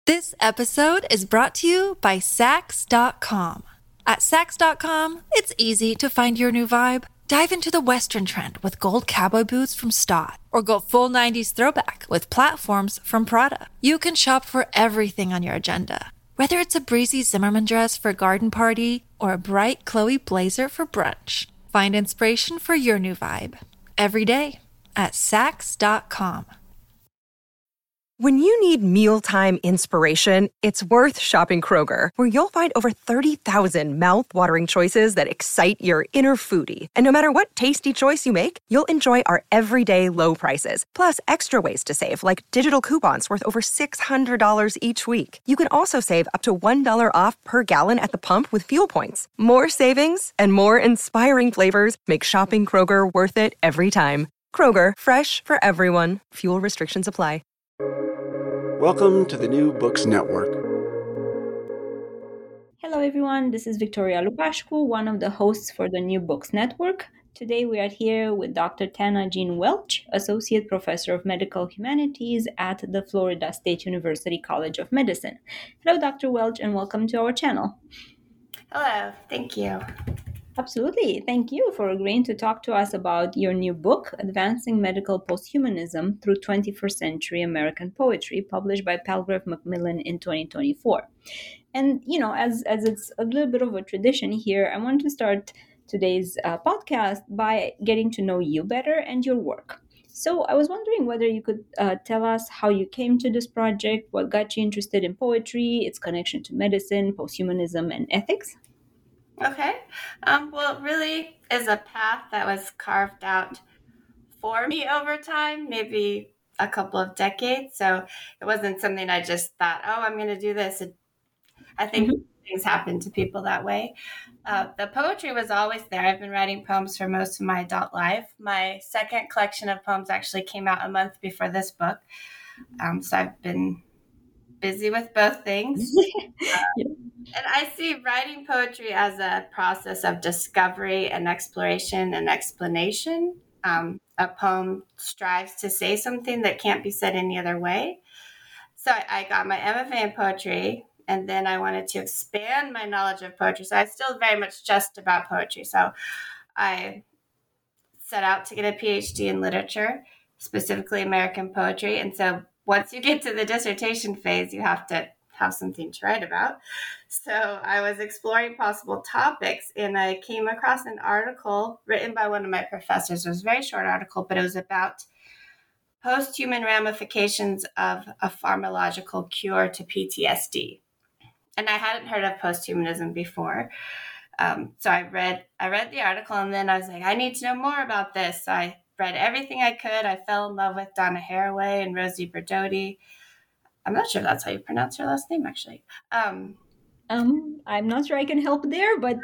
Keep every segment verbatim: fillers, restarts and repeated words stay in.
This episode is brought to you by Sax dot com. At Sax dot com, it's easy to find your new vibe. Dive into the Western trend with gold cowboy boots from Stott, or go full nineties throwback with platforms from Prada. You can shop for everything on your agenda, whether it's a breezy Zimmermann dress for a garden party or a bright Chloe blazer for brunch. Find inspiration for your new vibe every day at Sax dot com. When you need mealtime inspiration, it's worth shopping Kroger, where you'll find over thirty thousand mouth-watering choices that excite your inner foodie. And no matter what tasty choice you make, you'll enjoy our everyday low prices, plus extra ways to save, like digital coupons worth over six hundred dollars each week. You can also save up to one dollar off per gallon at the pump with fuel points. More savings and more inspiring flavors make shopping Kroger worth it every time. Kroger, fresh for everyone. Fuel restrictions apply. Welcome to the New Books Network. Hello everyone, this is Victoria Lupashku, one of the hosts for the New Books Network. Today we are here with Doctor Tana Jean Welch, Associate Professor of Medical Humanities at the Florida State University College of Medicine. Hello Doctor Welch and welcome to our channel. Hello, thank you. Absolutely. Thank you for agreeing to talk to us about your new book, Advancing Medical Posthumanism Through twenty-first Century American Poetry, published by Palgrave Macmillan in twenty twenty-four. And, you know, as, as it's a little bit of a tradition here, I want to start today's uh, podcast by getting to know you better and your work. So I was wondering whether you could uh, tell us how you came to this project, what got you interested in poetry, its connection to medicine, posthumanism, and ethics. Okay. Um, well, it really is a path that was carved out for me over time, maybe a couple of decades. So it wasn't something I just thought, oh, I'm going to do this. It, I think mm-hmm. things happen to people that way. Uh, the poetry was always there. I've been writing poems for most of my adult life. My second collection of poems actually came out a month before this book. Um, so I've been busy with both things. uh, yeah. And I see writing poetry as a process of discovery and exploration and explanation. Um, a poem strives to say something that can't be said any other way. So I, I got my M F A in poetry, and then I wanted to expand my knowledge of poetry. So I still very much just about poetry. So I set out to get a P H D in literature, specifically American poetry. And so once you get to the dissertation phase, you have to have something to write about. So I was exploring possible topics, and I came across an article written by one of my professors. It was a very short article, but it was about post-human ramifications of a pharmacological cure to P T S D. And I hadn't heard of posthumanism before. Um, so I read I read the article, and then I was like, I need to know more about this. So I read everything I could. I fell in love with Donna Haraway and Rosie Berdodi. I'm not sure if that's how you pronounce her last name, actually. Um, um, I'm not sure I can help there, but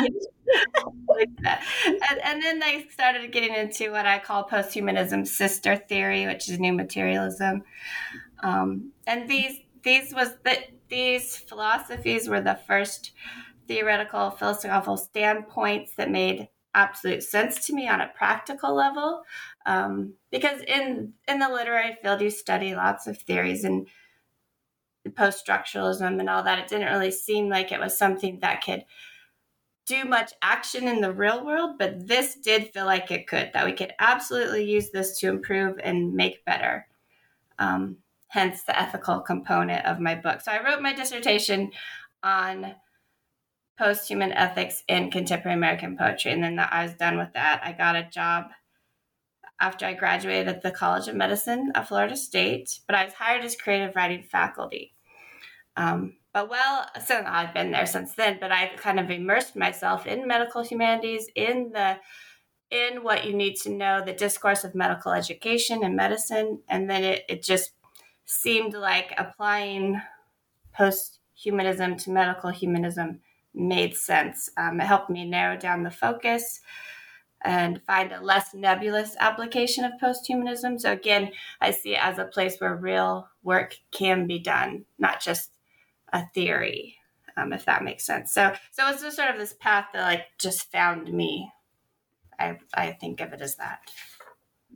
and, and then I started getting into what I call posthumanism's sister theory, which is new materialism. Um, and these these was the, these philosophies were the first theoretical philosophical standpoints that made absolute sense to me on a practical level. Um, because in in the literary field, you study lots of theories and post-structuralism and all that. It didn't really seem like it was something that could do much action in the real world, but this did feel like it could, that we could absolutely use this to improve and make better. Um, hence the ethical component of my book. So I wrote my dissertation on post-human ethics in contemporary American poetry, and then that I was done with that. I got a job after I graduated at the College of Medicine at Florida State, but I was hired as creative writing faculty. Um, but well, so I've been there since then, but I've kind of immersed myself in medical humanities, in the in what you need to know, the discourse of medical education and medicine, and then it, it just seemed like applying post-humanism to medical humanism made sense. Um, it helped me narrow down the focus and find a less nebulous application of posthumanism. So again, I see it as a place where real work can be done, not just a theory, um, if that makes sense. So so it's just sort of this path that like just found me. I I think of it as that.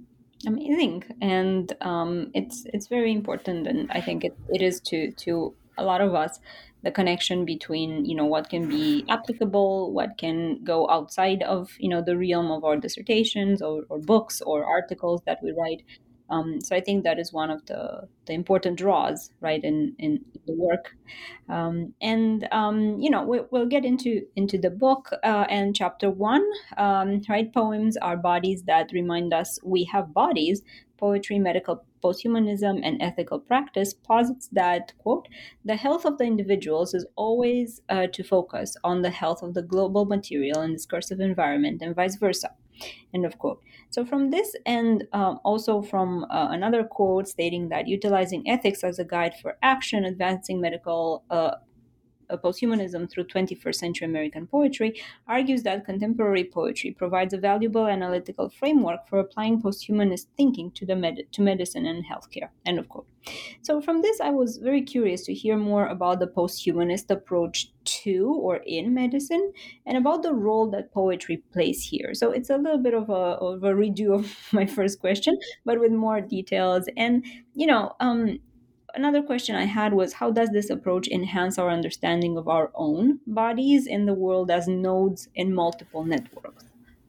Amazing, and um, it's it's very important, and I think it, it is to to a lot of us, the connection between, you know, what can be applicable, what can go outside of, you know, the realm of our dissertations or, or books or articles that we write. Um, so I think that is one of the the important draws, right, in in the work. Um, and um, you know, we, we'll get into into the book uh, and chapter one. Um, right, poems are bodies that remind us we have bodies. Poetry, medical posthumanism, and ethical practice posits that, quote, the health of the individuals is always uh, to focus on the health of the global material and discursive environment, and vice versa, end of quote. So from this, and um, also from uh, another quote stating that utilizing ethics as a guide for action, advancing medical uh, uh, posthumanism through twenty-first century American poetry, argues that contemporary poetry provides a valuable analytical framework for applying posthumanist thinking to the med- to medicine and healthcare, end of quote. So from this, I was very curious to hear more about the posthumanist approach to or in medicine, and about the role that poetry plays here. So it's a little bit of a, of a redo of my first question, but with more details. And, you know, um, another question I had was, how does this approach enhance our understanding of our own bodies in the world as nodes in multiple networks?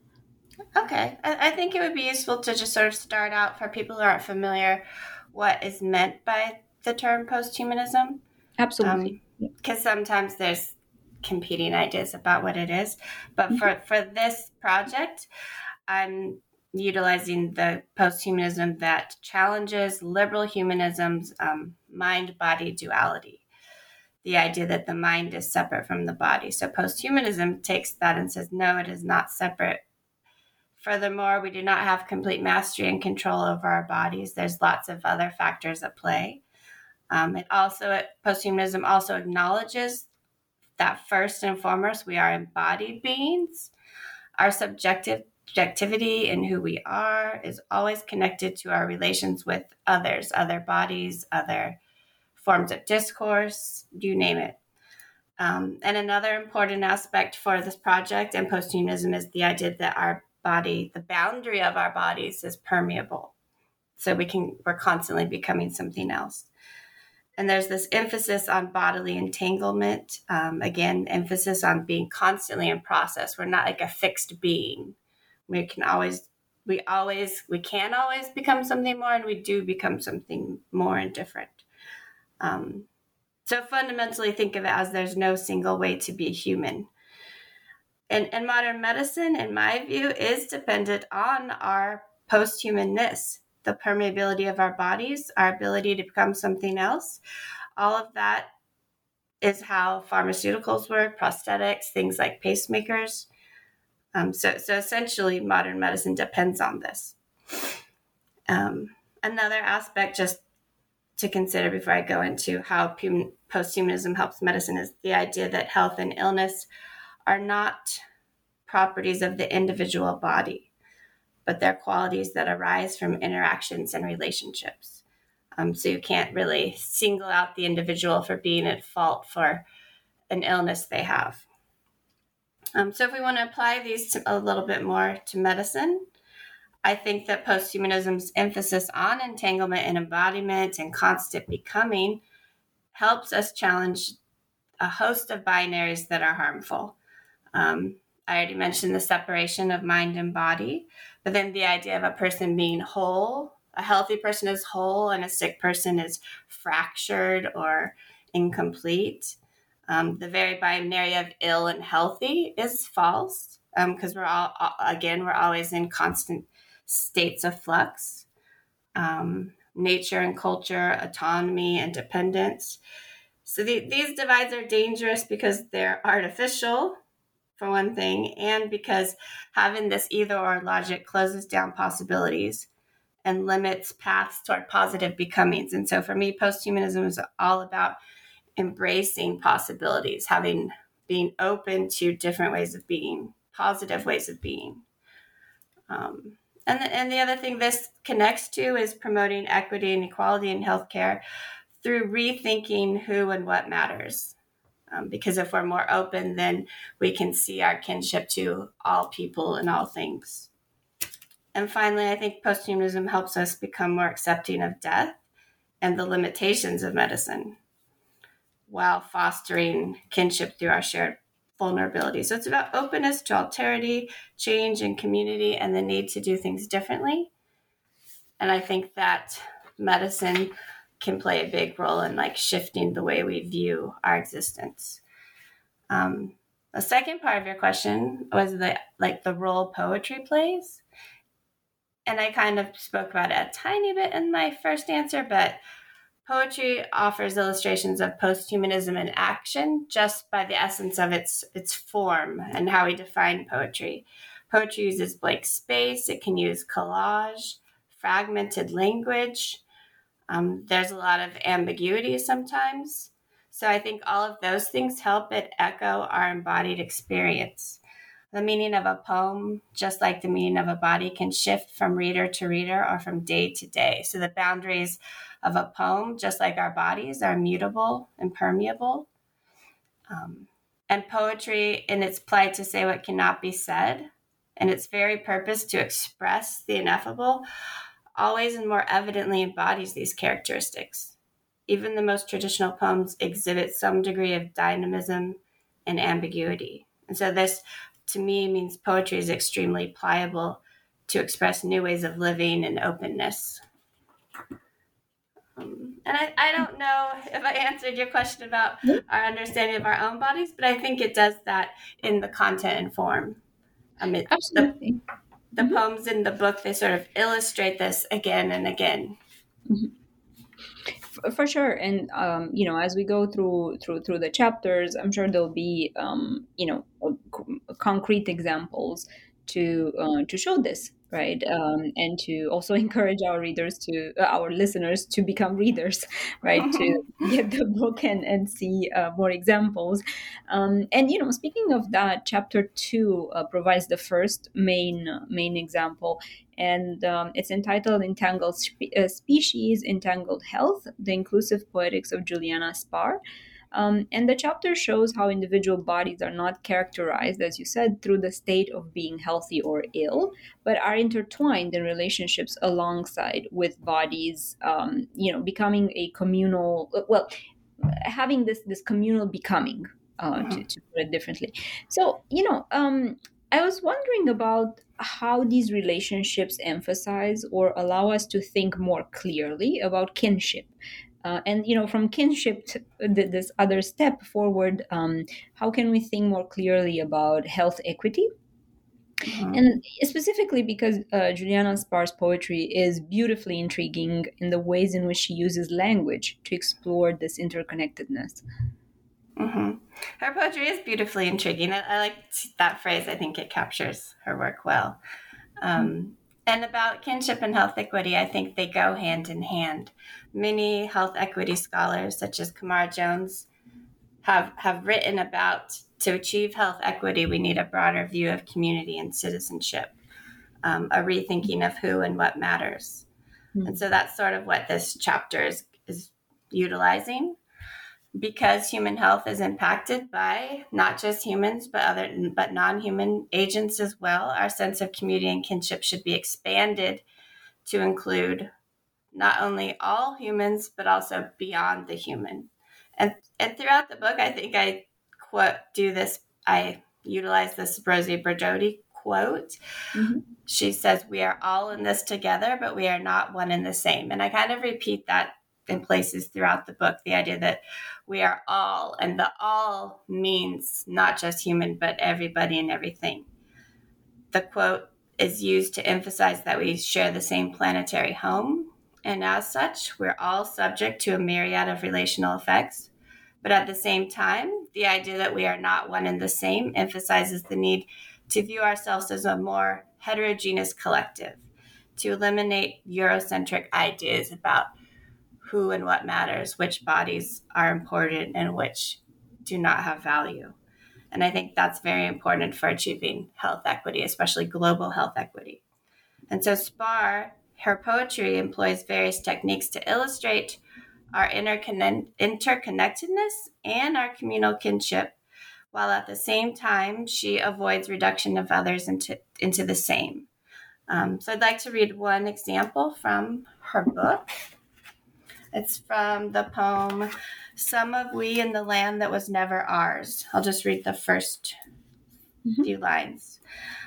Okay, I, I think it would be useful to just sort of start out for people who aren't familiar what is meant by the term posthumanism. Absolutely. Because um, sometimes there's competing ideas about what it is. But mm-hmm. for, for this project, I'm utilizing the posthumanism that challenges liberal humanism's um, mind-body duality, the idea that the mind is separate from the body. So posthumanism takes that and says, no, it is not separate. Furthermore, we do not have complete mastery and control over our bodies. There's lots of other factors at play. Um, it also, posthumanism also acknowledges that first and foremost, we are embodied beings. Our subjective subjectivity in who we are is always connected to our relations with others, other bodies, other forms of discourse, you name it. Um, and another important aspect for this project and posthumanism is the idea that our body, the boundary of our bodies is permeable. So we can, we're constantly becoming something else. And there's this emphasis on bodily entanglement. Um, again, emphasis on being constantly in process. We're not like a fixed being. We can always, we always, we can always become something more, and we do become something more and different. Um, so fundamentally think of it as there's no single way to be human. And, and modern medicine, in my view, is dependent on our posthumanness, the permeability of our bodies, our ability to become something else. All of that is how pharmaceuticals work, prosthetics, things like pacemakers. Um, so, so essentially, modern medicine depends on this. Um, another aspect, just to consider before I go into how posthumanism helps medicine, is the idea that health and illness are not properties of the individual body, but they're qualities that arise from interactions and relationships. Um, so you can't really single out the individual for being at fault for an illness they have. Um, so if we want to apply these to a little bit more to medicine, I think that posthumanism's emphasis on entanglement and embodiment and constant becoming helps us challenge a host of binaries that are harmful. Um, I already mentioned the separation of mind and body, but then the idea of a person being whole, a healthy person is whole and a sick person is fractured or incomplete. Um, the very binary of ill and healthy is false, because um, we're all, again, we're always in constant states of flux. Um, nature and culture, autonomy and dependence. So the, these divides are dangerous because they're artificial, for one thing, and because having this either or logic closes down possibilities and limits paths toward positive becomings. And so for me, posthumanism is all about embracing possibilities, having, being open to different ways of being, positive ways of being. Um, and, the, and the other thing this connects to is promoting equity and equality in healthcare through rethinking who and what matters. Um, because if we're more open, then we can see our kinship to all people and all things. And finally, I think posthumanism helps us become more accepting of death and the limitations of medicine while fostering kinship through our shared vulnerability. So it's about openness to alterity, change, and community, and the need to do things differently. And I think that medicine can play a big role in like shifting the way we view our existence. Um, the second part of your question was the like the role poetry plays. And I kind of spoke about it a tiny bit in my first answer, but poetry offers illustrations of posthumanism in action just by the essence of its its form and how we define poetry. Poetry uses blank space. It can use collage, fragmented language. Um, there's a lot of ambiguity sometimes. So I think all of those things help it echo our embodied experience. The meaning of a poem, just like the meaning of a body, can shift from reader to reader or from day to day. So the boundaries of a poem, just like our bodies, are mutable and permeable. Um, and poetry, in its plight to say what cannot be said, and its very purpose to express the ineffable, always and more evidently embodies these characteristics. Even the most traditional poems exhibit some degree of dynamism and ambiguity. And so this, to me, means poetry is extremely pliable to express new ways of living and openness. Um, and I, I don't know if I answered your question about our understanding of our own bodies, but I think it does that in the content and form. I mean, Absolutely. The, the mm-hmm. poems in the book, they sort of illustrate this again and again. Mm-hmm. For sure, and um, you know, as we go through through through the chapters, I'm sure there'll be um, you know c- concrete examples to uh, to show this, right? Um, and to also encourage our readers to uh, our listeners to become readers, right? To get the book and and see uh, more examples. Um, and you know, speaking of that, chapter two uh, provides the first main uh, main example. And um, it's entitled Entangled Spe- uh, Species, Entangled Health, The Inclusive Poetics of Juliana Spahr. Um, and the chapter shows how individual bodies are not characterized, as you said, through the state of being healthy or ill, but are intertwined in relationships alongside with bodies, um, you know, becoming a communal, well, having this, this communal becoming, uh, mm-hmm. to, to put it differently. So, you know, um, I was wondering about how these relationships emphasize or allow us to think more clearly about kinship. Uh, and, you know, from kinship to this other step forward, um, how can we think more clearly about health equity? Mm-hmm. And specifically because uh, Juliana Spahr's poetry is beautifully intriguing in the ways in which she uses language to explore this interconnectedness. Mm-hmm. Her poetry is beautifully intriguing. I, I like that phrase. I think it captures her work well. Um, and about kinship and health equity, I think they go hand in hand. Many health equity scholars, such as Kamara Jones, have, have written about to achieve health equity, we need a broader view of community and citizenship, um, a rethinking of who and what matters. Mm-hmm. And so that's sort of what this chapter is, is utilizing. Because human health is impacted by not just humans, but other but non-human agents as well, our sense of community and kinship should be expanded to include not only all humans, but also beyond the human. And and throughout the book, I think I quote do this, I utilize this Rosie Braidotti quote. Mm-hmm. She says, "We are all in this together, but we are not one and the same." And I kind of repeat that in places throughout the book, the idea that we are all, and the all means not just human, but everybody and everything. The quote is used to emphasize that we share the same planetary home, and as such, we're all subject to a myriad of relational effects. But at the same time, the idea that we are not one and the same emphasizes the need to view ourselves as a more heterogeneous collective, to eliminate Eurocentric ideas about who and what matters, which bodies are important and which do not have value. And I think that's very important for achieving health equity, especially global health equity. And so Spahr, her poetry employs various techniques to illustrate our interconnect- interconnectedness and our communal kinship, while at the same time, she avoids reduction of others into, into the same. Um, so I'd like to read one example from her book. It's from the poem, Some of We in the Land That Was Never Ours. I'll just read the first mm-hmm. few lines.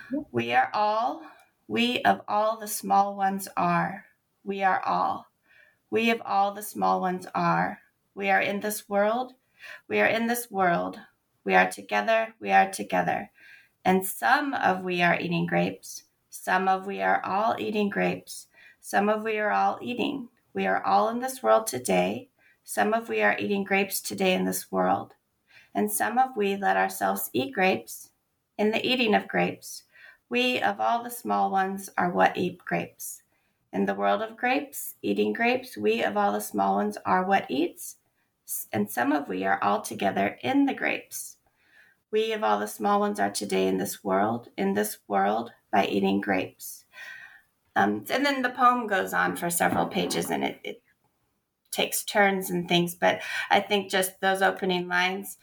We are all, we of all the small ones are. We are all. We of all the small ones are. We are in this world. We are in this world. We are together. We are together. And some of we are eating grapes. Some of we are all eating grapes. Some of we are all eating. We are all in this world today. Some of we are eating grapes today in this world. And some of we let ourselves eat grapes in the eating of grapes. We of all the small ones are what eat grapes. In the world of grapes, eating grapes, we of all the small ones are what eats. And some of we are all together in the grapes. We of all the small ones are today in this world, in this world by eating grapes. Um, and then the poem goes on for several pages and it, it takes turns and things. But I think just those opening lines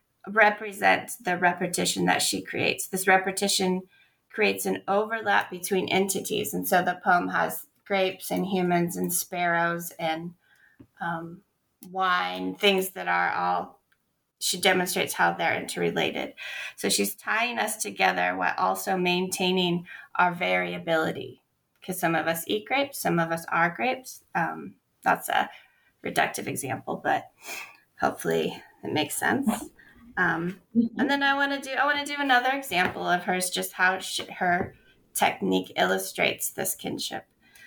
represent the repetition that she creates. This repetition creates an overlap between entities. And so the poem has grapes and humans and sparrows and um, wine, things that are all, she demonstrates how they're interrelated. So she's tying us together while also maintaining our variability. Because some of us eat grapes, some of us are grapes. Um, that's a reductive example, but hopefully it makes sense. Um, and then I want to do I want to do another example of hers, just how she, her technique illustrates this kinship.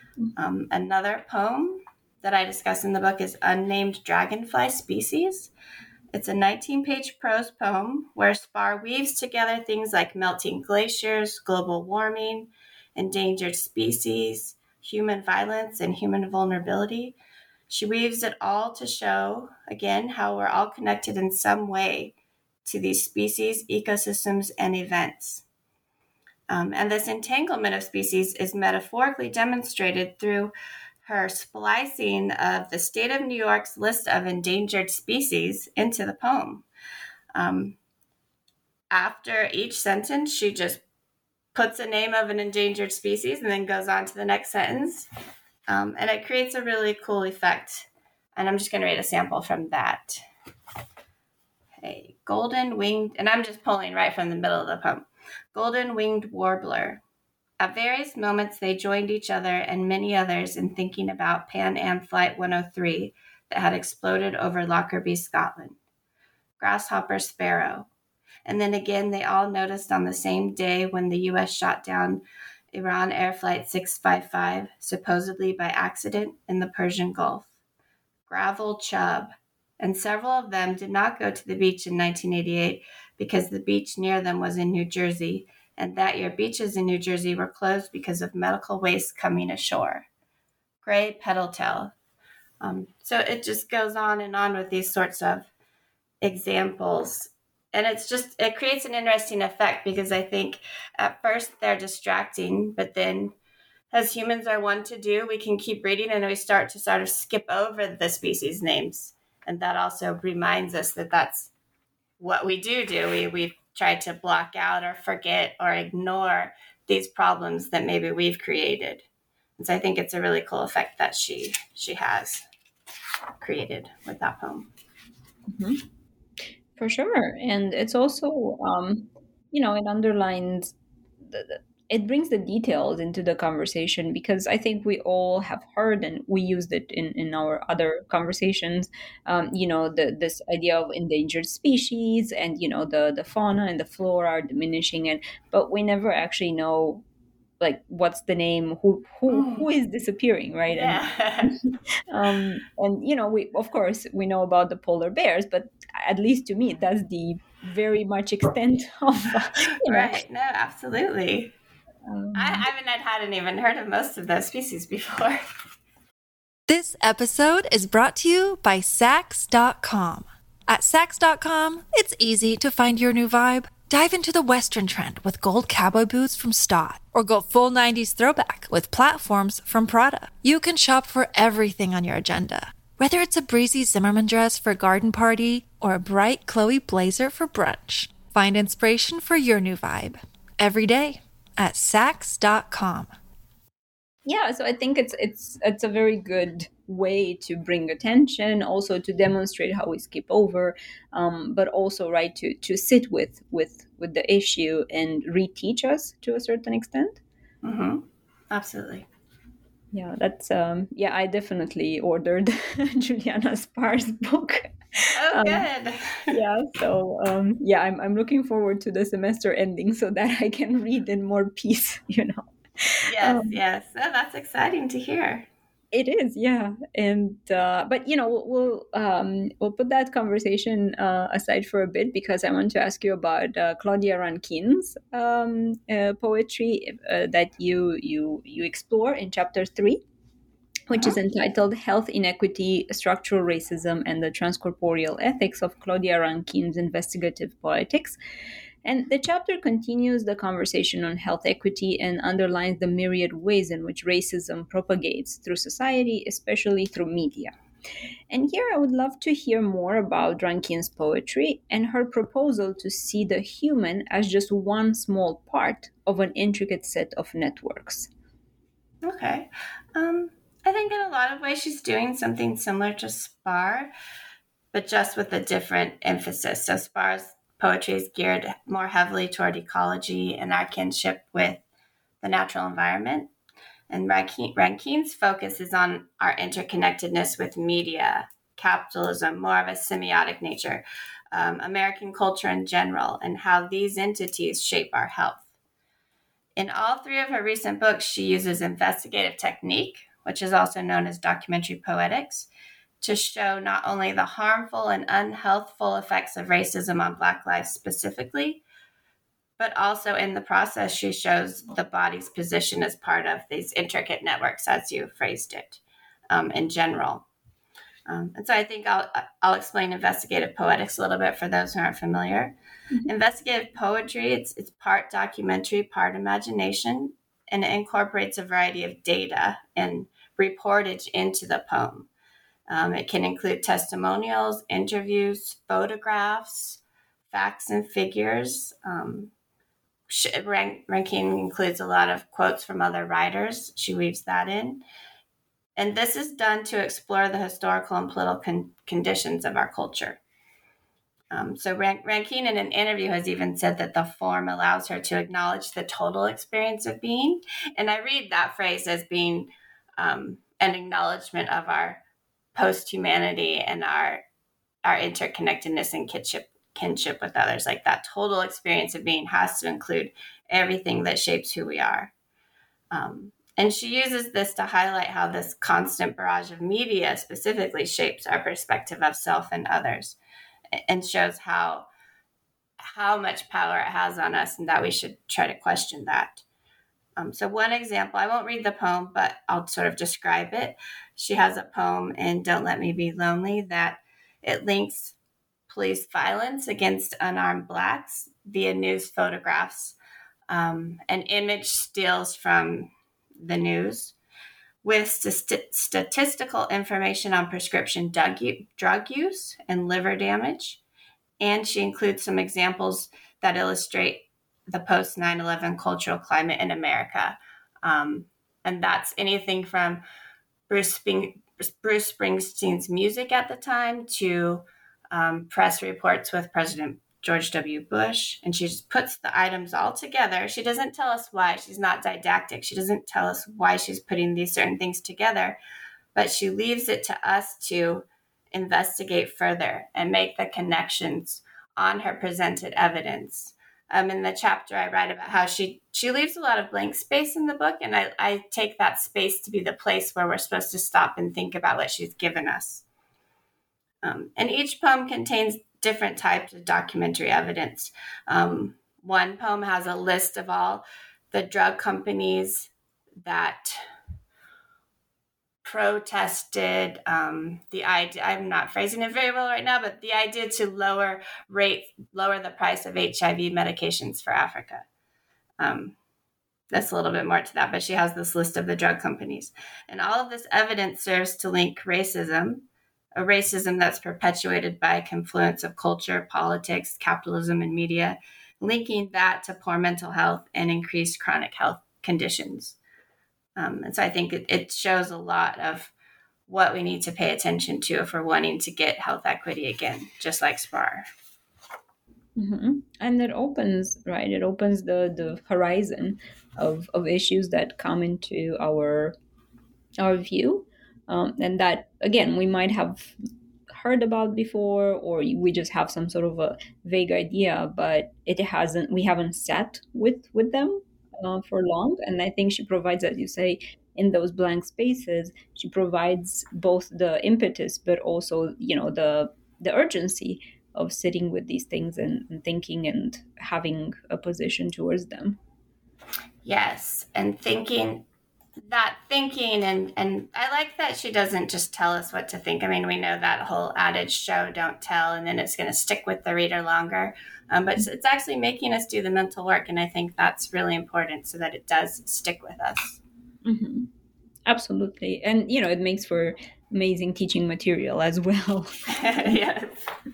Um, another poem that I discuss in the book is Unnamed Dragonfly Species. It's a nineteen-page prose poem where Spar weaves together things like melting glaciers, global warming, endangered species, human violence, and human vulnerability. She weaves it all to show, again, how we're all connected in some way to these species, ecosystems, and events. Um, and this entanglement of species is metaphorically demonstrated through her splicing of the state of New York's list of endangered species into the poem. Um, after each sentence, she just puts a name of an endangered species and then goes on to the next sentence. Um, and it creates a really cool effect. And I'm just going to read a sample from that. Okay, golden winged, and I'm just pulling right from the middle of the poem. Golden winged warbler. At various moments, they joined each other and many others in thinking about Pan Am Flight one oh three that had exploded over Lockerbie, Scotland. Grasshopper sparrow. And then again, they all noticed on the same day when the U S shot down Iran Air Flight six five five, supposedly by accident, in the Persian Gulf. Gravel chub. And several of them did not go to the beach in nineteen eighty-eight because the beach near them was in New Jersey, and that year beaches in New Jersey were closed because of medical waste coming ashore. Gray petaltail. Um, so it just goes on and on with these sorts of examples. And it's just, it creates an interesting effect because I think at first they're distracting, but then as humans are wont to do, we can keep reading and we start to sort of skip over the species names. And that also reminds us that that's what we do do. We, we try to block out or forget or ignore these problems that maybe we've created. And so I think it's a really cool effect that she she has created with that poem. Mm-hmm. For sure. And it's also, um, you know, it underlines, the, the, it brings the details into the conversation because I think we all have heard and we used it in, in our other conversations, um, you know, the, this idea of endangered species and, you know, the, the fauna and the flora are diminishing, and but we never actually know, like, what's the name, who who who is disappearing, right? Yeah. And, um, and you know, we of course we know about the polar bears, but at least to me, that's the very much extent of you know. Right. No, absolutely. Um, I, I mean, I hadn't even heard of most of those species before. This episode is brought to you by Saks dot com. At Saks dot com, it's easy to find your new vibe. Dive into the Western trend with gold cowboy boots from Stott, or go full nineties throwback with platforms from Prada. You can shop for everything on your agenda, whether it's a breezy Zimmermann dress for a garden party or a bright Chloe blazer for brunch. Find inspiration for your new vibe every day at Saks dot com. Yeah, so I think it's it's it's a very good way to bring attention, also to demonstrate how we skip over, um, but also right to to sit with with with the issue and reteach us to a certain extent. Mm-hmm. Absolutely. Yeah, that's um yeah, I definitely ordered Juliana Sparr's book. Oh, Um, good. yeah, so um yeah, I'm I'm looking forward to the semester ending so that I can read in more peace, you know. Yes, Um, yes. Oh, that's exciting to hear. it is, yeah, and uh, but you know we'll we'll, um, we'll put that conversation uh, aside for a bit because I want to ask you about uh, Claudia Rankine's um, uh, poetry uh, that you you you explore in chapter three, which is Uh-huh. entitled Health Inequity, Structural Racism, and the Transcorporeal Ethics of Claudia Rankine's Investigative Poetics. And the chapter continues the conversation on health equity and underlines the myriad ways in which racism propagates through society, especially through media. And here I would love to hear more about Rankine's poetry and her proposal to see the human as just one small part of an intricate set of networks. Okay. Um, I think in a lot of ways she's doing something similar to Spar, but just with a different emphasis. So Spar's poetry is geared more heavily toward ecology and our kinship with the natural environment. And Rankine, Rankine's focus is on our interconnectedness with media, capitalism, more of a semiotic nature, um, American culture in general, and how these entities shape our health. In all three of her recent books, she uses investigative technique, which is also known as documentary poetics, to show not only the harmful and unhealthful effects of racism on Black lives specifically, but also in the process, she shows the body's position as part of these intricate networks, as you phrased it, um, in general. Um, and so I think I'll, I'll explain investigative poetics a little bit for those who aren't familiar. Investigative poetry, it's, it's part documentary, part imagination, and it incorporates a variety of data and reportage into the poem. Um, it can include testimonials, interviews, photographs, facts and figures. Um, Rank, Rankine includes a lot of quotes from other writers. She weaves that in. And this is done to explore the historical and political con- conditions of our culture. Um, so Rank- Rankine in an interview has even said that the form allows her to acknowledge the total experience of being. And I read that phrase as being um, an acknowledgement of our post-humanity and our our interconnectedness and kinship kinship with others. Like that total experience of being has to include everything that shapes who we are. Um, and she uses this to highlight how this constant barrage of media specifically shapes our perspective of self and others, and shows how how much power it has on us, and that we should try to question that. Um, so one example, I won't read the poem, but I'll sort of describe it. She has a poem in Don't Let Me Be Lonely that it links police violence against unarmed Blacks via news photographs, um, and image steals from the news with st- statistical information on prescription drug, drug use and liver damage. And she includes some examples that illustrate the post nine eleven cultural climate in America. Um, and that's anything from Bruce, Spring, Bruce Springsteen's music at the time to um, press reports with President George W. Bush. And she just puts the items all together. She doesn't tell us why. She's not didactic. She doesn't tell us why she's putting these certain things together, but she leaves it to us to investigate further and make the connections on her presented evidence. Um, in the chapter, I write about how she she leaves a lot of blank space in the book, and I, I take that space to be the place where we're supposed to stop and think about what she's given us. Um, and each poem contains different types of documentary evidence. Um, one poem has a list of all the drug companies that protested um, the idea. I'm not phrasing it very well right now, but the idea to lower rate, lower the price of H I V medications for Africa. Um, that's a little bit more to that, but she has this list of the drug companies, and all of this evidence serves to link racism, a racism that's perpetuated by a confluence of culture, politics, capitalism, and media, linking that to poor mental health and increased chronic health conditions. Um, and so I think it, it shows a lot of what we need to pay attention to if we're wanting to get health equity again, just like SPAR. Mm-hmm. And it opens, right? It opens the, the horizon of, of issues that come into our our view, um, and that again we might have heard about before, or we just have some sort of a vague idea, but it hasn't. We haven't sat with with them uh, for long, and I think she provides, as you say, in those blank spaces, she provides both the impetus, but also you know the the urgency of sitting with these things and, and thinking and having a position towards them. Yes, and thinking that thinking and and I like that she doesn't just tell us what to think. I mean, we know that whole adage, show don't tell, and then it's going to stick with the reader longer, um, but it's, it's actually making us do the mental work, and I think that's really important so that it does stick with us. Mm-hmm. Absolutely. And you know it makes for amazing teaching material as well. Yes.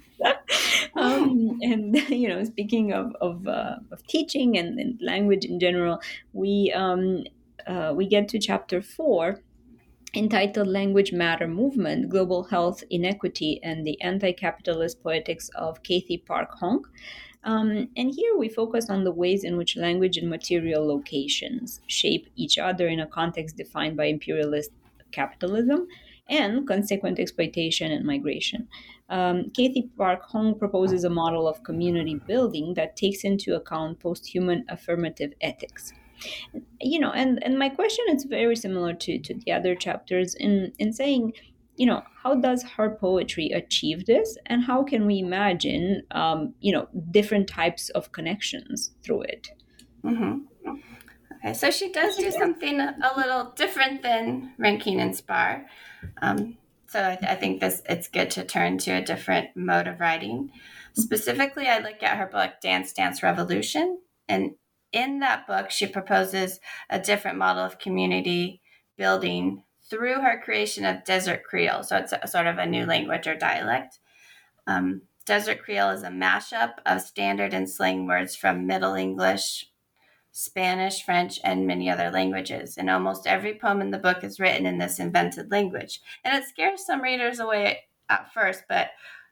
um, and you know speaking of of, uh, of teaching and, and language in general, we um, uh, we get to chapter four, entitled Language Matter Movement, Global Health Inequity, and the Anti-Capitalist Poetics of Kathy Park Hong. Um, and here we focus on the ways in which language and material locations shape each other in a context defined by imperialist capitalism and consequent exploitation and migration. Um, Kathy Park Hong proposes a model of community building that takes into account post-human affirmative ethics. You know, and, and my question is very similar to, to the other chapters in, in saying, you know, how does her poetry achieve this, and how can we imagine, um, you know, different types of connections through it? Mm-hmm. Okay, so she does do something a, a little different than Rankine and SPAR. Um, so I, I think this it's good to turn to a different mode of writing. Specifically, I look at her book, Dance Dance Revolution, and in that book, she proposes a different model of community building through her creation of Desert Creole. So it's a, sort of a new language or dialect. Um, Desert Creole is a mashup of standard and slang words from Middle English, Spanish, French, and many other languages. And almost every poem in the book is written in this invented language. And it scares some readers away at first, but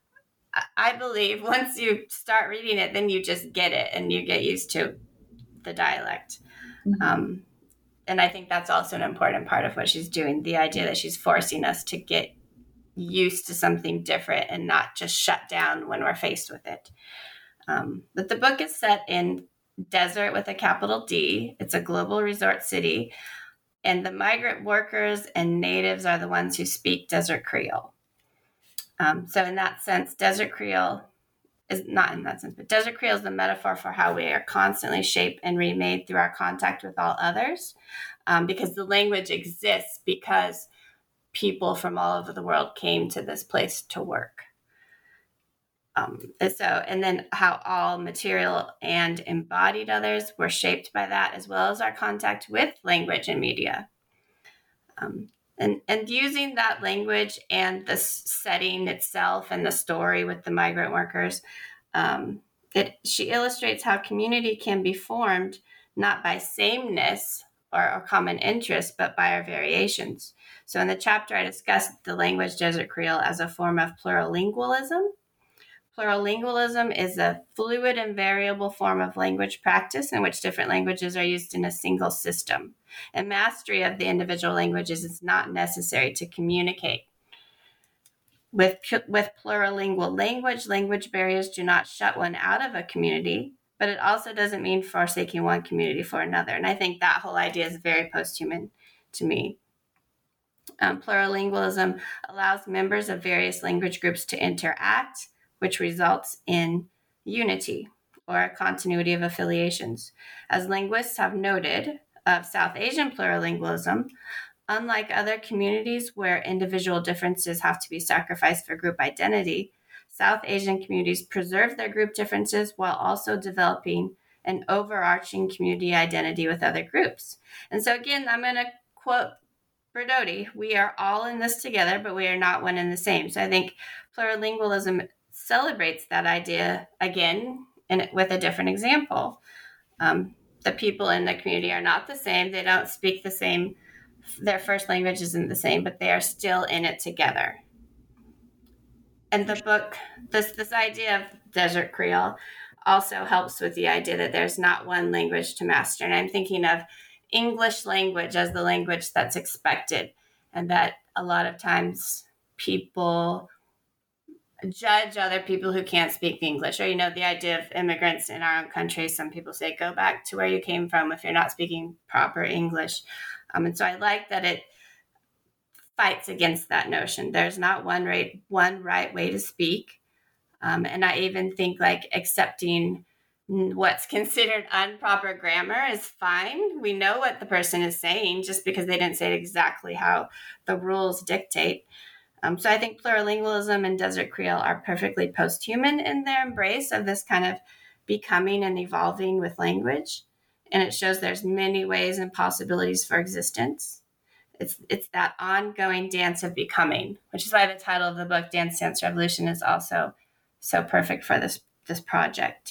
I believe once you start reading it, then you just get it and you get used to the dialect. Mm-hmm. Um, and I think that's also an important part of what she's doing, the idea that she's forcing us to get used to something different and not just shut down when we're faced with it. Um, but the book is set in Desert with a capital D. It's a global resort city, and the migrant workers and natives are the ones who speak Desert Creole. Um, so in that sense, Desert Creole is not in that sense, but Desert Creole is the metaphor for how we are constantly shaped and remade through our contact with all others, um, because the language exists because people from all over the world came to this place to work. Um, and so, and then how all material and embodied others were shaped by that, as well as our contact with language and media. Um, and, and using that language and the setting itself and the story with the migrant workers, um, it, she illustrates how community can be formed not by sameness or, or common interest, but by our variations. So in the chapter, I discussed the language Desert Creole as a form of plurilingualism. Plurilingualism is a fluid and variable form of language practice in which different languages are used in a single system. And mastery of the individual languages is not necessary to communicate. With, with plurilingual language, language barriers do not shut one out of a community, but it also doesn't mean forsaking one community for another. And I think that whole idea is very post-human to me. Um, plurilingualism allows members of various language groups to interact, which results in unity or a continuity of affiliations. As linguists have noted of South Asian plurilingualism, unlike other communities where individual differences have to be sacrificed for group identity, South Asian communities preserve their group differences while also developing an overarching community identity with other groups. And so again, I'm going to quote Brododi, we are all in this together, but we are not one and the same. So I think plurilingualism celebrates that idea again and with a different example. Um, the people in the community are not the same. They don't speak the same their first language isn't the same, but they are still in it together. And the book, this this idea of Desert Creole also helps with the idea that there's not one language to master. And I'm thinking of English language as the language that's expected, and that a lot of times people judge other people who can't speak English. Or, you know, the idea of immigrants in our own country, some people say, go back to where you came from if you're not speaking proper English. Um, and so I like that it fights against that notion. There's not one right, one right way to speak. Um, and I even think like accepting what's considered improper grammar is fine. We know what the person is saying just because they didn't say it exactly how the rules dictate. Um, so I think plurilingualism and Desert Creole are perfectly post-human in their embrace of this kind of becoming and evolving with language. And it shows there's many ways and possibilities for existence. It's it's that ongoing dance of becoming, which is why the title of the book, Dance Dance Revolution, is also so perfect for this this project.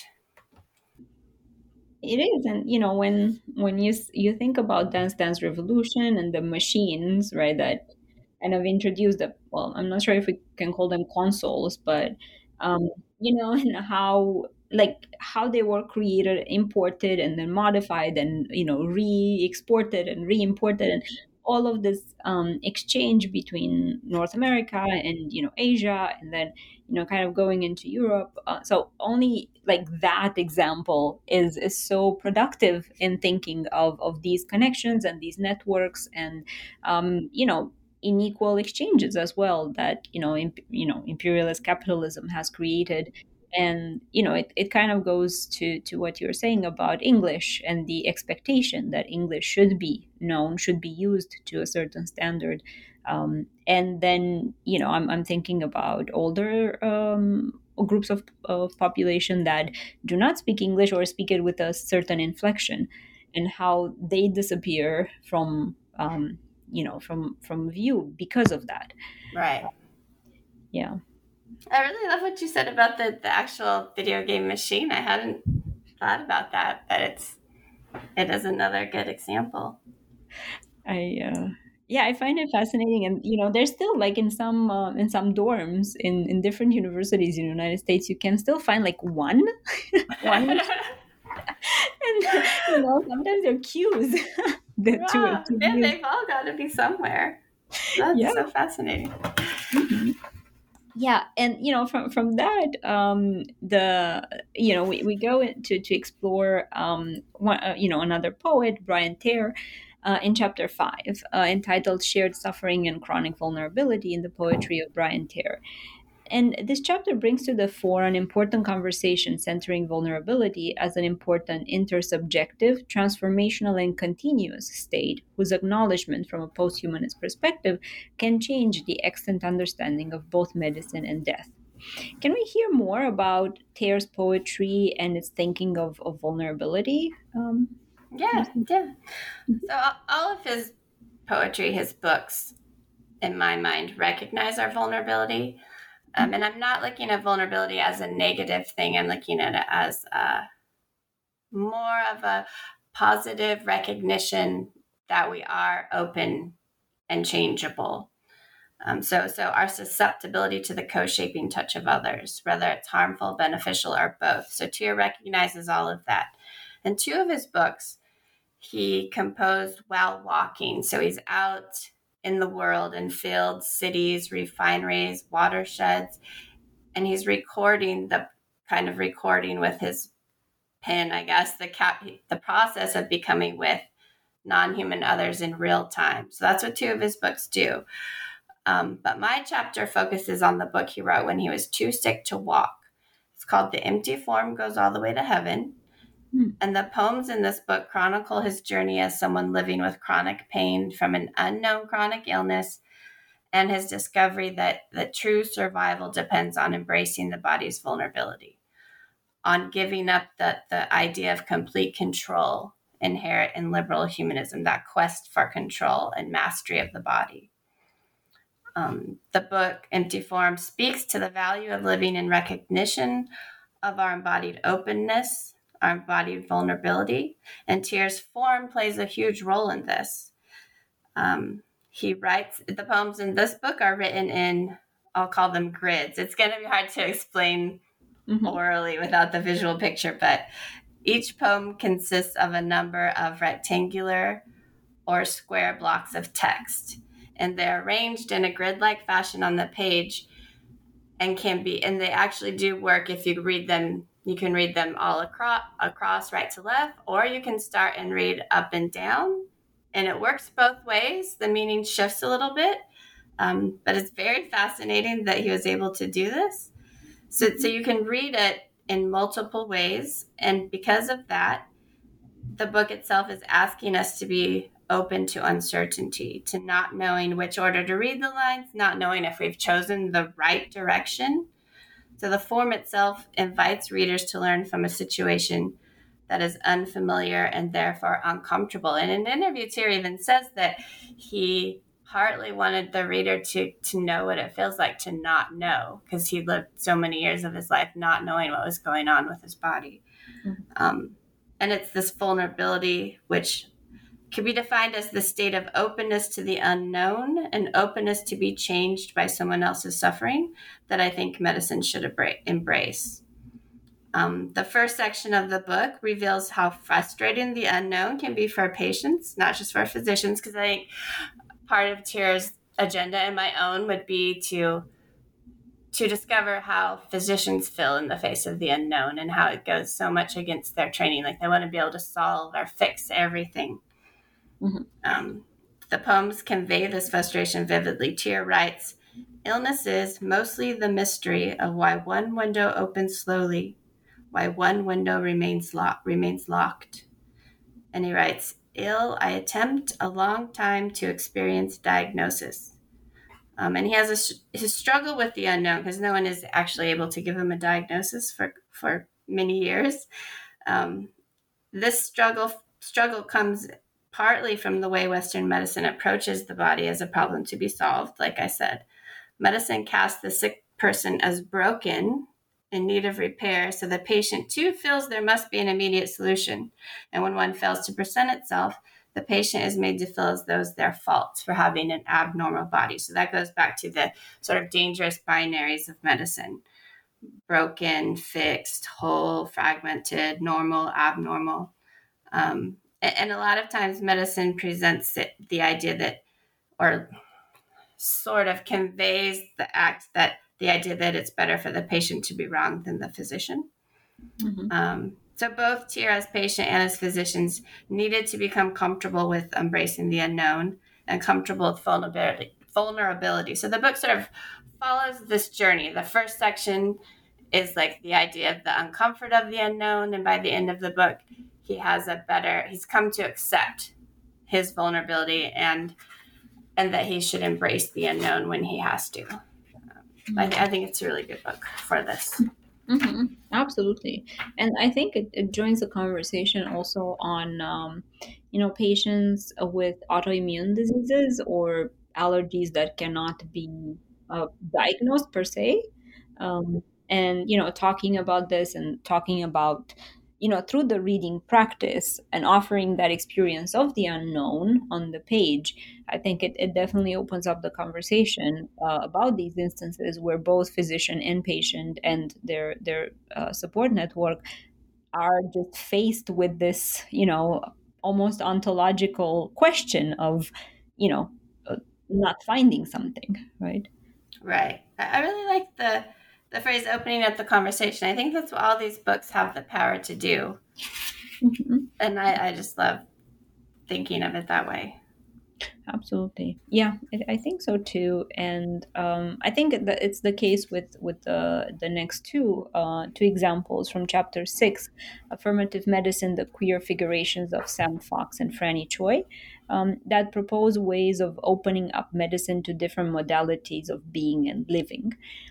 It is, and you know, when when you you think about Dance Dance Revolution and the machines, right, that kind of introduced the, well, I'm not sure if we can call them consoles, but um, you know, and how like how they were created, imported, and then modified, and you know, re-exported and re-imported, and all of this um, exchange between North America and you know Asia, and then you know kind of going into Europe. Uh, so only like that example is is so productive in thinking of of these connections and these networks, and um, you know unequal exchanges as well that you know imp- you know imperialist capitalism has created. And you know it, it kind of goes to to what you're saying about English and the expectation that English should be known, should be used to a certain standard. Um, and then you know I'm, I'm thinking about older um, groups of, of population that do not speak English or speak it with a certain inflection, and how they disappear from um, you know from from view because of that. Right. Yeah. I really love what you said about the, the actual video game machine. I hadn't thought about that, but it's it is another good example. I uh, yeah, I find it fascinating, and you know, there's still like in some uh, in some dorms in in different universities in the United States, you can still find like one, one, and you know, sometimes there are queues. the, Wow. to, to Man, use. they've all got to be somewhere. That's Yeah. so fascinating. Mm-hmm. Yeah, and you know, from from that, um, the you know, we, we go into to explore um, one, uh, you know, another poet, Brian Terre, uh, in chapter five, uh, entitled "Shared Suffering and Chronic Vulnerability" in the poetry of Brian Terre. And this chapter brings to the fore an important conversation centering vulnerability as an important intersubjective, transformational, and continuous state whose acknowledgement from a posthumanist perspective can change the extant understanding of both medicine and death. Can we hear more about Terre's poetry and its thinking of, of vulnerability? Um, yeah, yeah. So all of his poetry, his books, in my mind, recognize our vulnerability. Um, and I'm not looking at vulnerability as a negative thing. I'm looking at it as a, more of a positive recognition that we are open and changeable. Um, so, so our susceptibility to the co-shaping touch of others, whether it's harmful, beneficial, or both. So Terre recognizes all of that. In two of his books, he composed while walking. So he's out in the world, in fields, cities, refineries, watersheds, and he's recording the kind of recording with his pen, I guess, the cap, the process of becoming with non-human others in real time. So that's what two of his books do. Um, but my chapter focuses on the book he wrote when he was too sick to walk. It's called "The Empty Form Goes All the Way to Heaven." And the poems in this book chronicle his journey as someone living with chronic pain from an unknown chronic illness, and his discovery that, that true survival depends on embracing the body's vulnerability, on giving up the, the idea of complete control inherent in liberal humanism, that quest for control and mastery of the body. Um, the book, Empty Form, speaks to the value of living in recognition of our embodied openness, our embodied vulnerability, and Terre's form plays a huge role in this. Um, he writes, the poems in this book are written in, I'll call them grids. It's going to be hard to explain mm-hmm. orally without the visual picture, but each poem consists of a number of rectangular or square blocks of text, and they're arranged in a grid-like fashion on the page, and can be, and they actually do work if you read them. You can read them all across, across right to left, or you can start and read up and down, and it works both ways. The meaning shifts a little bit, um, but it's very fascinating that he was able to do this. So, so you can read it in multiple ways, and because of that, the book itself is asking us to be open to uncertainty, to not knowing which order to read the lines, not knowing if we've chosen the right direction. So the form itself invites readers to learn from a situation that is unfamiliar and therefore uncomfortable. And an interview, Tyr even says that he partly wanted the reader to, to know what it feels like to not know, because he lived so many years of his life not knowing what was going on with his body. Mm-hmm. Um, and it's this vulnerability, which could be defined as the state of openness to the unknown and openness to be changed by someone else's suffering, that I think medicine should embrace. Um, the first section of the book reveals how frustrating the unknown can be for patients, not just for physicians, because I think part of Tyr's agenda and my own would be to to discover how physicians feel in the face of the unknown, and how it goes so much against their training. Like, they want to be able to solve or fix everything. Mm-hmm. Um, the poems convey this frustration vividly. Tyr writes, "Illness is mostly the mystery of why one window opens slowly, why one window remains, lo- remains locked." And he writes, "Ill, I attempt a long time to experience diagnosis." Um, and he has a, his struggle with the unknown, because no one is actually able to give him a diagnosis for, for many years. Um, this struggle struggle comes partly from the way Western medicine approaches the body as a problem to be solved. Like I said, medicine casts the sick person as broken, in need of repair, so the patient too feels there must be an immediate solution. And when one fails to present itself, the patient is made to feel as though it's their fault for having an abnormal body. So that goes back to the sort of dangerous binaries of medicine: broken, fixed, whole, fragmented, normal, abnormal. Um, and, and a lot of times medicine presents it, the idea that, or sort of conveys the act that, the idea that it's better for the patient to be wrong than the physician. Mm-hmm. Um, so both Tyr as patient and as physicians needed to become comfortable with embracing the unknown and comfortable with vulnerability. vulnerability. So the book sort of follows this journey. The first section is like the idea of the uncomfort of the unknown. And by the end of the book, he has a better, he's come to accept his vulnerability and and that he should embrace the unknown when he has to. Um, I, th- I think it's a really good book for this. Mm-hmm. Absolutely. And I think it, it joins the conversation also on, um, you know, patients with autoimmune diseases or allergies that cannot be uh, diagnosed per se. Um, and, you know, talking about this and talking about, you know, through the reading practice and offering that experience of the unknown on the page, I think it, it definitely opens up the conversation uh, about these instances where both physician and patient and their their uh, support network are just faced with this, you know, almost ontological question of, you know, uh, not finding something, right? Right. I really like the the phrase opening up the conversation. I think that's what all these books have the power to do. Mm-hmm. And I, I just love thinking of it that way. Absolutely. Yeah, I, I think so too. And um, I think that it's the case with, with the, the next two, uh, two examples from chapter six, Affirmative Medicine, the Queer Figurations of Sam Fox and Franny Choi, um, that propose ways of opening up medicine to different modalities of being and living.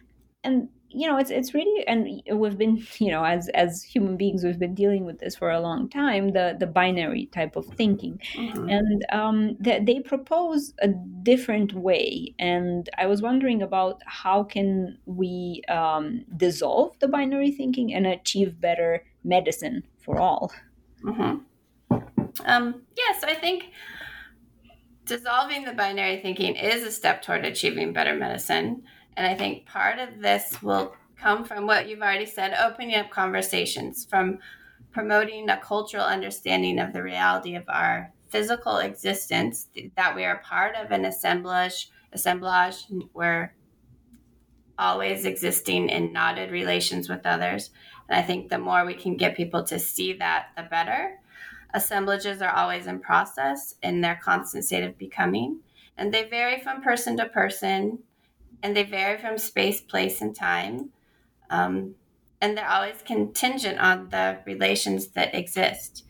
And you know, it's it's really, and we've been, you know, as as human beings, we've been dealing with this for a long time, the the binary type of thinking, mm-hmm. and um, they, they propose a different way. And I was wondering about how can we um, dissolve the binary thinking and achieve better medicine for all. Mm-hmm. Um, yeah, so I think dissolving the binary thinking is a step toward achieving better medicine. And I think part of this will come from what you've already said, opening up conversations, from promoting a cultural understanding of the reality of our physical existence, that we are part of an assemblage, assemblage, we're always existing in knotted relations with others. And I think the more we can get people to see that, the better. Assemblages are always in process in their constant state of becoming, and they vary from person to person, and they vary from space, place, and time. Um, and they're always contingent on the relations that exist.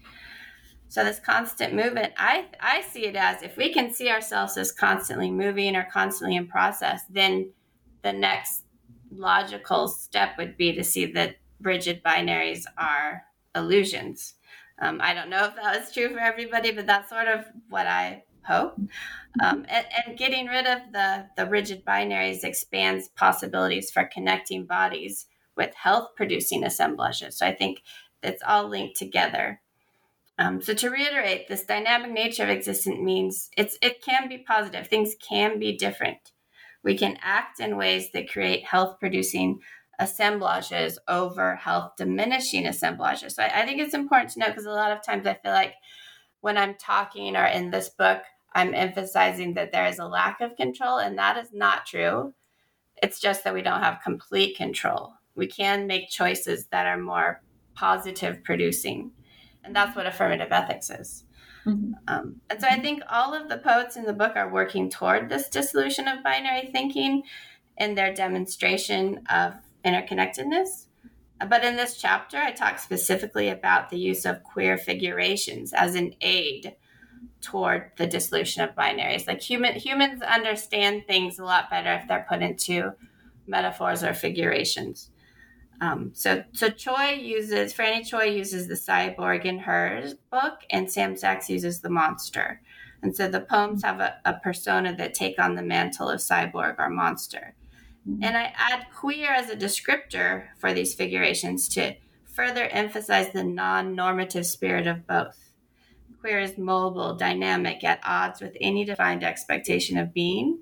So this constant movement, I, I see it as, if we can see ourselves as constantly moving or constantly in process, then the next logical step would be to see that rigid binaries are illusions. Um, I don't know if that was true for everybody, but that's sort of what I hope. Um, and, and getting rid of the, the rigid binaries expands possibilities for connecting bodies with health-producing assemblages. So I think it's all linked together. Um, so to reiterate, this dynamic nature of existence means it's it can be positive. Things can be different. We can act in ways that create health-producing assemblages over health-diminishing assemblages. So I, I think it's important to know, because a lot of times I feel like when I'm talking or in this book, I'm emphasizing that there is a lack of control, and that is not true. It's just that we don't have complete control. We can make choices that are more positive producing. And that's what affirmative ethics is. Mm-hmm. Um, and so I think all of the poets in the book are working toward this dissolution of binary thinking in their demonstration of interconnectedness. But in this chapter, I talk specifically about the use of queer figurations as an aid toward the dissolution of binaries. Like human humans understand things a lot better if they're put into metaphors or figurations. Um, so, so Choi uses, Franny Choi uses the cyborg in her book, and Sam Sachs uses the monster. And so the poems have a, a persona that take on the mantle of cyborg or monster. And I add queer as a descriptor for these figurations to further emphasize the non-normative spirit of both. Queer is mobile, dynamic, at odds with any defined expectation of being.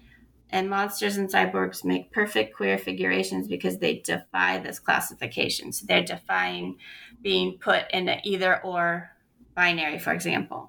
And monsters and cyborgs make perfect queer figurations because they defy this classification. So they're defying being put in an either or binary, for example.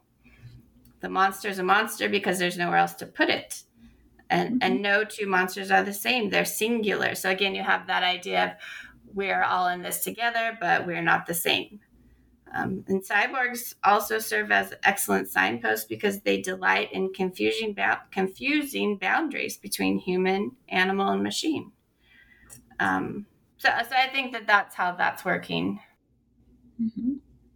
The monster is a monster because there's nowhere else to put it. And, mm-hmm. and no two monsters are the same. They're singular. So again, you have that idea of we're all in this together, but we're not the same. Um, and cyborgs also serve as excellent signposts because they delight in confusing, ba- confusing boundaries between human, animal, and machine. Um, so, so I think that that's how that's working. Mm-hmm.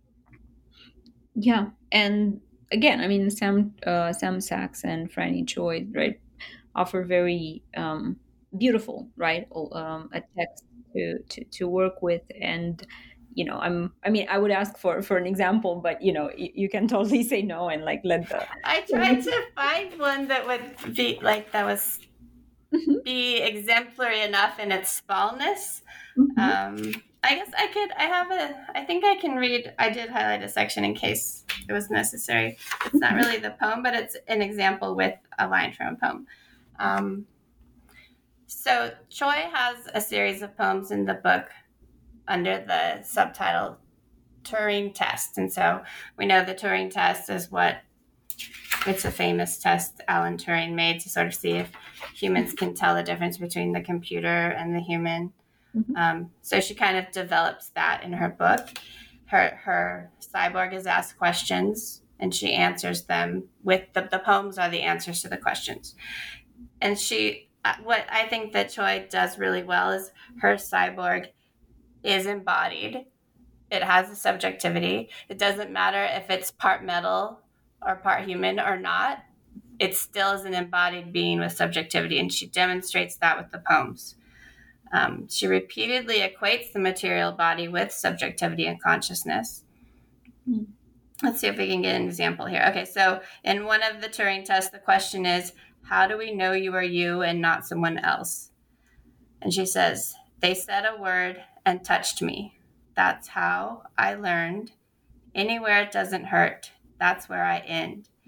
Yeah, and again, I mean, Sam uh, Sam Sachs and Franny Choi, right, offer very um, beautiful, right, um, a text to, to to work with. And you know, I'm, I mean, I would ask for, for an example, but, you know, you, you can totally say no and like let the. I tried to find one that would be like, that was mm-hmm. be exemplary enough in its smallness. Mm-hmm. Um, I guess I could, I have a, I think I can read, I did highlight a section in case it was necessary. It's not really the poem, but it's an example with a line from a poem. Um, so Choi has a series of poems in the book under the subtitle Turing Test. And so we know the Turing Test is what, it's a famous test Alan Turing made to sort of see if humans can tell the difference between the computer and the human. Mm-hmm. Um, so she kind of develops that in her book. Her her cyborg is asked questions and she answers them with the, the poems are the answers to the questions. And she, what I think that Choi does really well is her cyborg is embodied. It has a subjectivity. It doesn't matter if it's part metal or part human or not. It still is an embodied being with subjectivity, and she demonstrates that with the poems. Um, she repeatedly equates the material body with subjectivity and consciousness. Mm. Let's see if we can get an example here. Okay, so in one of the Turing tests, the question is, how do we know you are you and not someone else? And she says, they said a word and touched me. That's how I learned. Anywhere it doesn't hurt, that's where I end.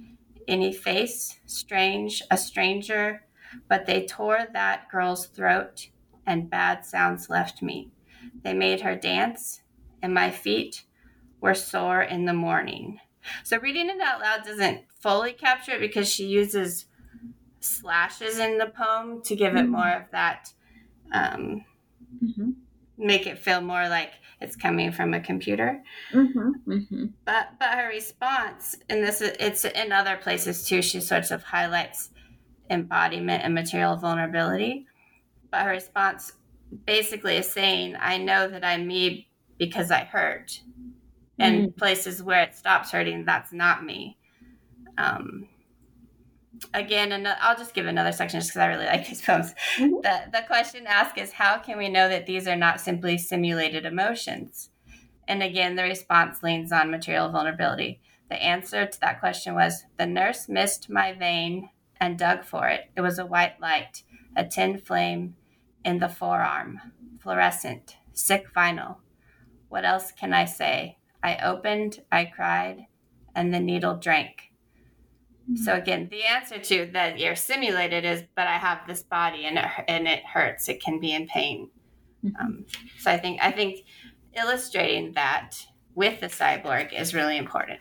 any face, strange, a stranger, but they tore that girl's throat, and bad sounds left me. They made her dance, and my feet were sore in the morning. So reading it out loud doesn't fully capture it because she uses slashes in the poem to give it more of that, um, mm-hmm. make it feel more like it's coming from a computer. Mm-hmm. Mm-hmm. But but her response, and this is, it's in other places too, she sort of highlights embodiment and material vulnerability. But her response basically is saying, I know that I'm me because I hurt. And mm. places where it stops hurting, that's not me. Um, again, and I'll just give another section just because I really like these poems. Mm-hmm. The, the question asked is, how can we know that these are not simply simulated emotions? And again, the response leans on material vulnerability. The answer to that question was, the nurse missed my vein and dug for it. It was a white light, a tin flame in the forearm, fluorescent, sick vinyl. What else can I say? I opened, I cried, and the needle drank. Mm-hmm. So again, the answer to that you're simulated is, but I have this body and it, and it hurts. It can be in pain. Mm-hmm. Um, so I think I think illustrating that with the cyborg is really important.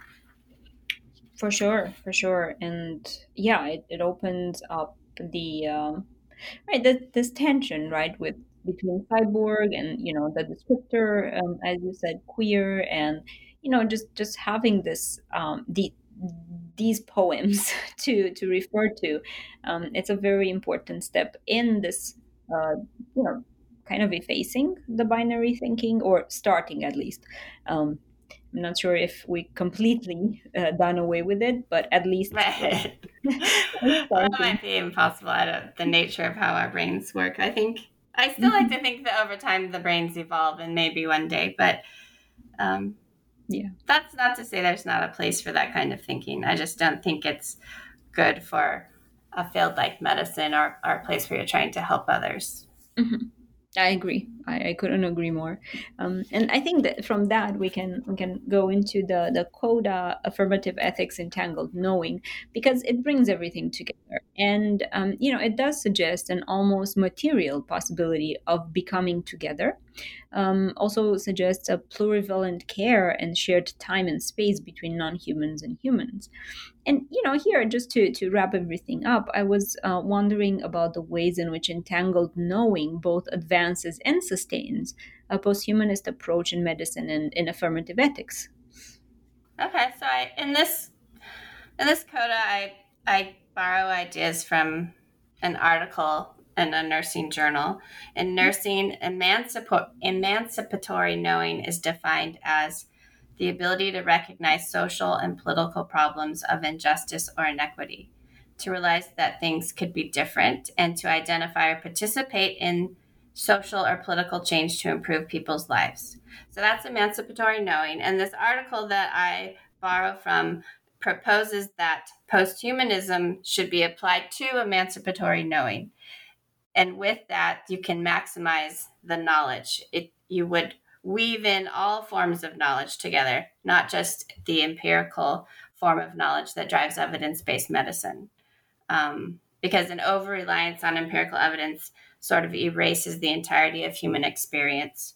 For sure, for sure. And yeah, it, it opens up the, um, right, this, this tension, right, with between cyborg and, you know, the descriptor, um, as you said, queer, and, you know, just just having this um the these poems to to refer to. Um, it's a very important step in this, uh, you know, kind of effacing the binary thinking, or starting at least. um I'm not sure if we completely uh, done away with it, but at least right. Well, that might be impossible out of the nature of how our brains work. I think I still mm-hmm. like to think that over time the brains evolve, and maybe one day, but um, yeah, that's not to say there's not a place for that kind of thinking. I just don't think it's good for a field like medicine, or, or a place where you're trying to help others. Mm-hmm. I agree. I, I couldn't agree more. Um, and I think that from that we can we can go into the the coda affirmative ethics entangled knowing, because it brings everything together, and um, you know, it does suggest an almost material possibility of becoming together. Um, also suggests a plurivalent care and shared time and space between non-humans and humans. And, you know, here, just to, to wrap everything up, I was uh, wondering about the ways in which entangled knowing both advances and sustains a posthumanist approach in medicine and in affirmative ethics. Okay, so I, in this in this coda, I I borrow ideas from an article in a nursing journal. In nursing, emancip- emancipatory knowing is defined as the ability to recognize social and political problems of injustice or inequity, to realize that things could be different, and to identify or participate in social or political change to improve people's lives. So that's emancipatory knowing. And this article that I borrow from proposes that posthumanism should be applied to emancipatory knowing. And with that, you can maximize the knowledge. It, you would weave in all forms of knowledge together, not just the empirical form of knowledge that drives evidence-based medicine. Um, because an over-reliance on empirical evidence sort of erases the entirety of human experience.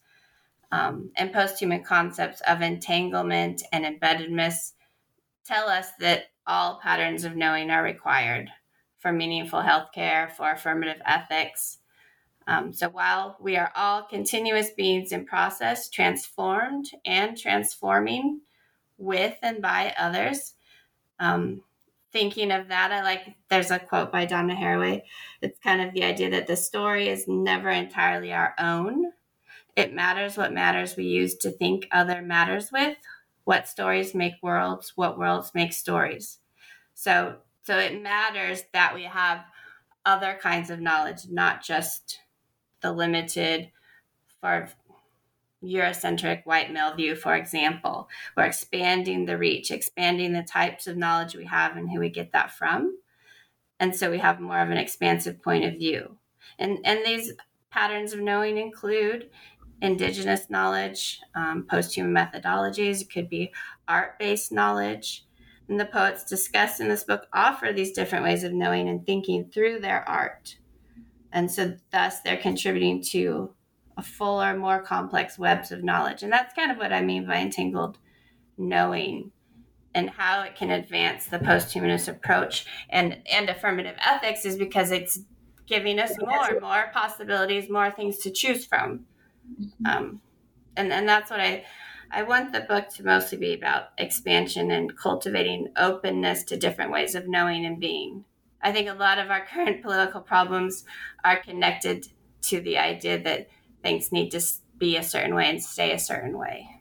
Um, and post-human concepts of entanglement and embeddedness tell us that all patterns of knowing are required for meaningful healthcare, for affirmative ethics. Um, so while we are all continuous beings in process, transformed and transforming with and by others, um, thinking of that, I like, there's a quote by Donna Haraway. It's kind of the idea that the story is never entirely our own. It matters what matters we use to think other matters with, what stories make worlds, what worlds make stories. So, so it matters that we have other kinds of knowledge, not just the limited for Eurocentric white male view, for example. We're expanding the reach, expanding the types of knowledge we have and who we get that from. And so we have more of an expansive point of view. And, and these patterns of knowing include indigenous knowledge, um, post-human methodologies. It could be art-based knowledge. And the poets discussed in this book offer these different ways of knowing and thinking through their art. And so thus they're contributing to a fuller, more complex webs of knowledge. And that's kind of what I mean by entangled knowing and how it can advance the post-humanist approach and, and affirmative ethics is because it's giving us more, more possibilities, more things to choose from. Um, and, and that's what I, I want the book to mostly be about expansion and cultivating openness to different ways of knowing and being. I think a lot of our current political problems are connected to the idea that things need to be a certain way and stay a certain way.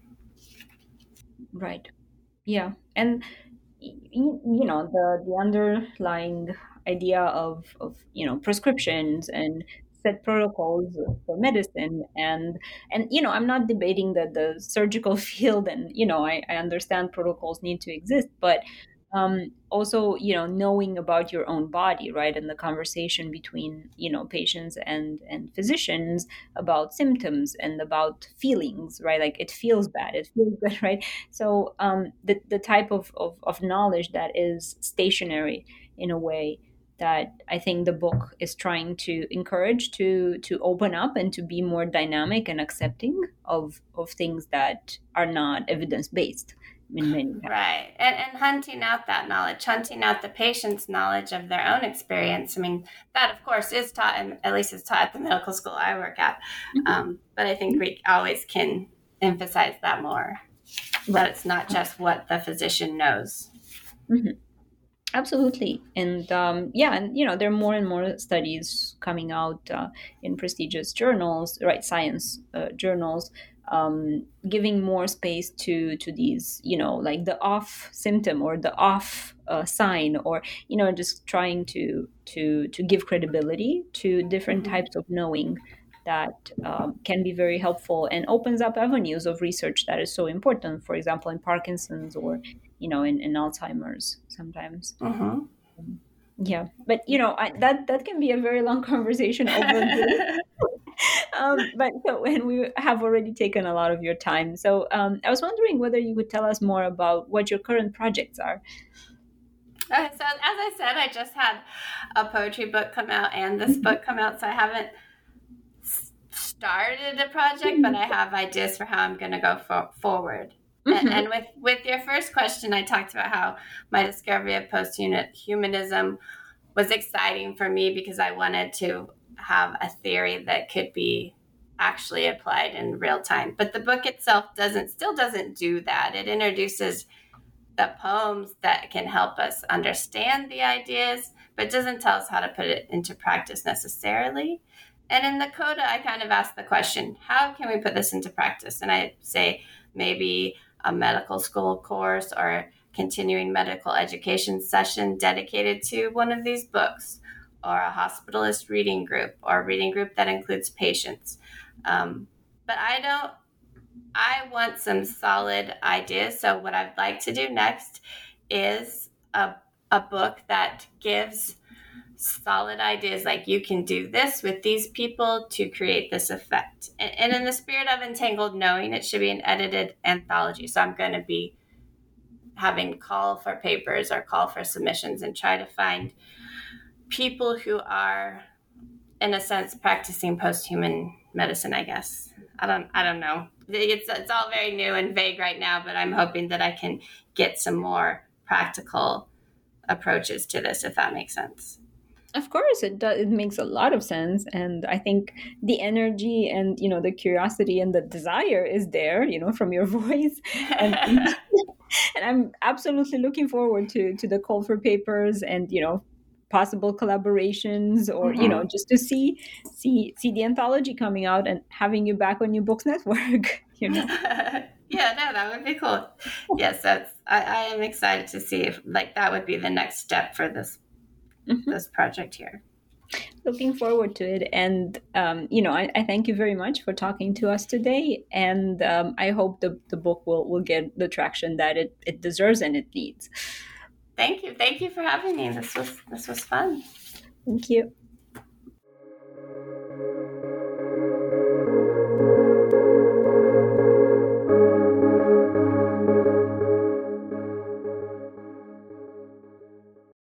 Right. Yeah. And, you, you know, the, the underlying idea of, of, you know, prescriptions and set protocols for medicine. And, and you know, I'm not debating that the surgical field and, you know, I, I understand protocols need to exist, but um, also, you know, knowing about your own body, right? And the conversation between, you know, patients and, and physicians about symptoms and about feelings, right? Like it feels bad, it feels good, right? So um, the, the type of, of, of knowledge that is stationary in a way that I think the book is trying to encourage to to open up and to be more dynamic and accepting of, of things that are not evidence-based. In many ways. Right. And, and hunting out that knowledge, hunting out the patient's knowledge of their own experience. I mean, that, of course, is taught, and at least is taught at the medical school I work at. Mm-hmm. Um, but I think we always can emphasize that more, right. That it's not just what the physician knows. Mm-hmm. Absolutely. And um, yeah, and, you know, there are more and more studies coming out uh, in prestigious journals, right, science uh, journals, um, giving more space to to these, you know, like the off symptom or the off uh, sign, or, you know, just trying to to to give credibility to different mm-hmm. types of knowing that um, can be very helpful and opens up avenues of research that is so important, for example, in Parkinson's or, you know, in, in Alzheimer's sometimes. Uh-huh. Um, yeah, but, you know, I, that that can be a very long conversation over um, but so, and we have already taken a lot of your time. So um, I was wondering whether you would tell us more about what your current projects are. Uh, so as I said, I just had a poetry book come out and this book come out, so I haven't started a project, but I have ideas for how I'm going to go for- forward. Mm-hmm. And, and with, with your first question, I talked about how my discovery of post-humanism was exciting for me because I wanted to have a theory that could be actually applied in real time. But the book itself doesn't, still doesn't do that. It introduces the poems that can help us understand the ideas, but doesn't tell us how to put it into practice necessarily. And in the coda, I kind of ask the question, how can we put this into practice? And I say maybe a medical school course or a continuing medical education session dedicated to one of these books, or a hospitalist reading group, or a reading group that includes patients. Um, but I don't, I want some solid ideas. So what I'd like to do next is a, a book that gives solid ideas, like you can do this with these people to create this effect. And, and in the spirit of entangled knowing, it should be an edited anthology. So I'm going to be having call for papers or call for submissions and try to find people who are, in a sense, practicing post-human medicine, I guess. I don't I don't know. It's it's all very new and vague right now, but I'm hoping that I can get some more practical approaches to this, if that makes sense. Of course, it does. It makes a lot of sense. And I think the energy and, you know, the curiosity and the desire is there, you know, from your voice. And, and I'm absolutely looking forward to, to the call for papers and, you know, possible collaborations or, mm-hmm. you know, just to see, see, see the anthology coming out and having you back on New Books Network, you know. Yeah, no, that would be cool. Yes, that's, I, I am excited to see if, like, that would be the next step for this Mm-hmm. this project here. Looking forward to it. And, um, you know, I, I thank you very much for talking to us today. And um, I hope the, the book will, will get the traction that it, it deserves and it needs. Thank you. Thank you for having me. This was, this was fun. Thank you.